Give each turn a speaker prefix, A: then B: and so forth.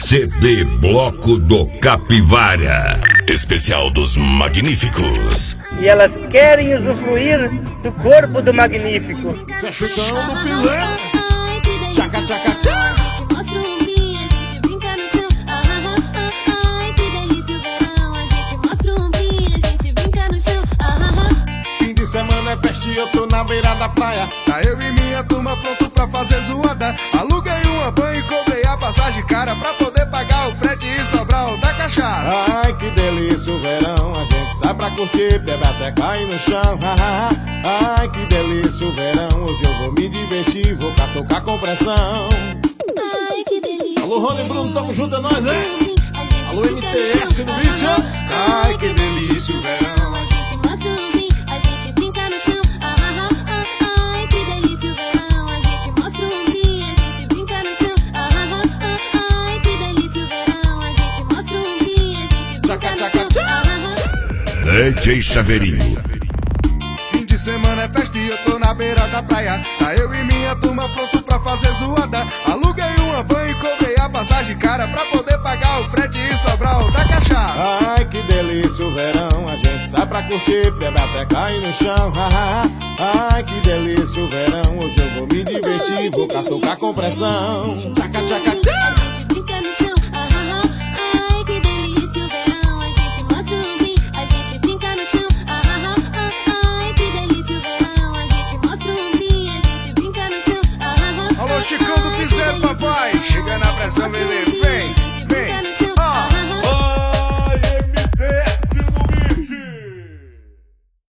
A: CD Bloco do Capivara,
B: especial dos Magníficos.
C: E elas querem usufruir do corpo do Magnífico.
D: Isso é chutão do pileiro. Tchaca, tchaca, tchaca. Semana é festa e eu tô na beira da praia. Tá eu e minha turma pronto pra fazer zoada. Aluguei uma van e cobrei a passagem cara pra poder pagar o frete e sobrar o da cachaça. Ai, que delícia o verão, a gente sai pra curtir, bebe até cair no chão. Ai, que delícia o verão, hoje eu vou me divertir, vou catucar com pressão. Ai, que delícia. Alô, Rony Bruno, tamo junto, é nóis, hein? Alô, MTS no beat, ó. Ai, que delícia o verão, a gente mostra um zinho.
A: DJ Chaveirinho.
D: Fim de semana é festa e eu tô na beira da praia. Tá eu e minha turma pronto pra fazer zoada. Aluguei uma van e cobrei a passagem cara pra poder pagar o frete e sobrar o da cachaça. Ai, que delícia o verão, a gente sai pra curtir, bebe até cair no chão. Ai, que delícia o verão, hoje eu vou me divertir, vou catucar com pressão. Tchaca, tchaca, tchaca. A gente brinca no chão. Ai, que delícia o verão, a gente mostra um zinho. A gente brinca no chão. Ai, que delícia o verão, a gente mostra um zinho. A gente brinca no chão. Alô, Chicão do Piseiro, papai. Chega na pressão, bebê, vem.